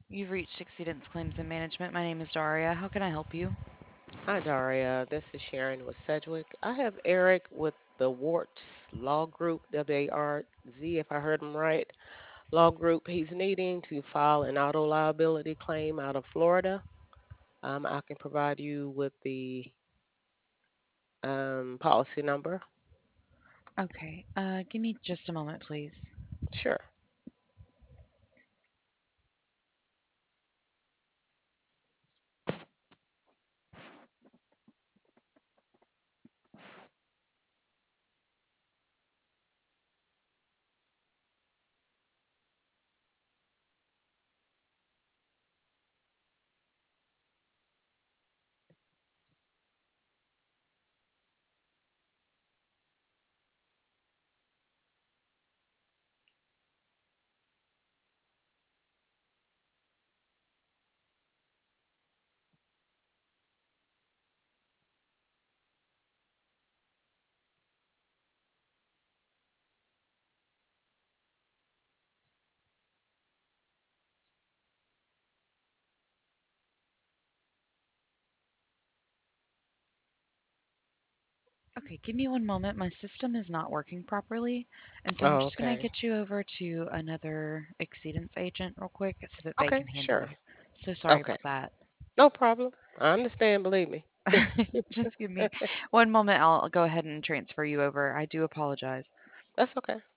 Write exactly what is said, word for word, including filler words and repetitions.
You've reached Exceedance Claims and Management. My name is Daria. How can I help you? Hi, Daria. This is Sharon with Sedgwick. I have Eric with the Warts Law Group, W A R Z, if I heard him right. Law Group. He's needing to file an auto liability claim out of Florida. Um, I can provide you with the um, policy number. Okay, uh, give me just a moment, please. Sure. Okay, give me one moment. My system is not working properly, and so I'm Oh, just going to okay. get you over to another Exceedance agent real quick so that they Okay, can handle sure. you. So sorry Okay. about that. No problem. I understand, believe me. Just give me one moment. I'll go ahead and transfer you over. I do apologize. That's okay.